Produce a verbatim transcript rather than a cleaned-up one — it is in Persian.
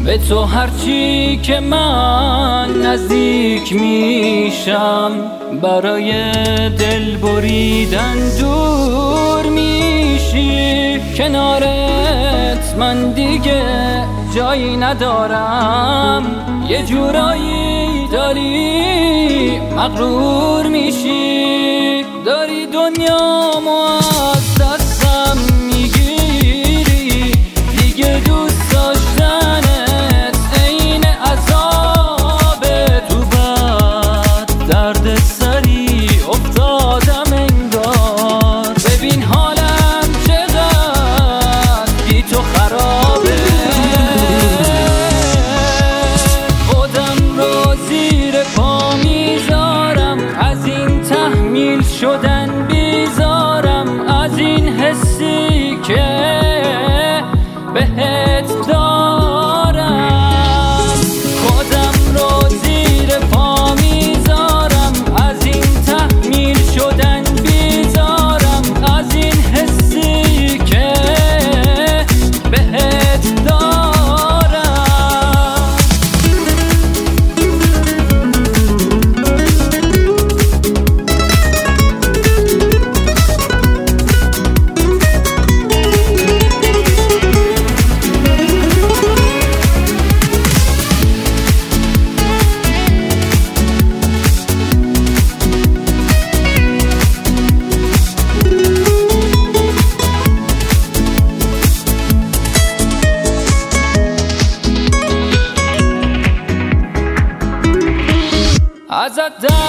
به تو هرچی که من نزدیک میشم، برای دل بریدن دور میشی. کنارت من دیگه جایی ندارم، یه جورایی داری مغرور میشی. داری دنیامو از دستم میگیری، دیگه دوست داشتنت عین عذاب تو بد درد سری افتادم انگار. ببین حالم چقدر بی تو خرابه، خودم رو زیر پا میذارم، از این تحمیل شدن بیزارم، از این حسی که بهت دارم. خودم رو زیر پا میذارم، از این تحمیل شدن بیزارم، از این حسی که بهت دارم. ازت